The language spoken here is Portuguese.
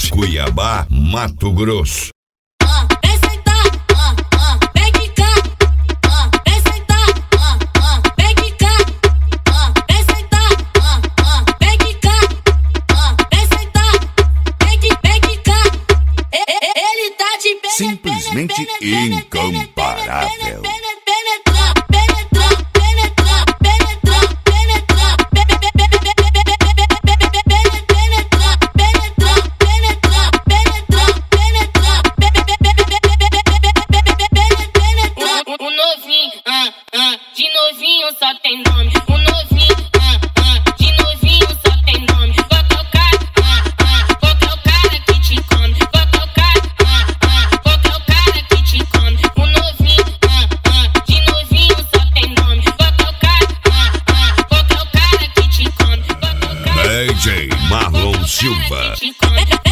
Beats, Cuiabá, Mato Grosso. Vem sentar, vem quicar, vem sentar, vem quicar, vem sentar, vem quicar, vem sentar, vem quicar. Ele tá de Simplesmente incomparável. De novinho só tem nome. O novinho, de novinho só tem nome. Qual que é o cara que te come? Qual que é o cara que te come? O novinho, de novinho só tem nome. Qual que é o cara que te come? DJ Marlon Silva.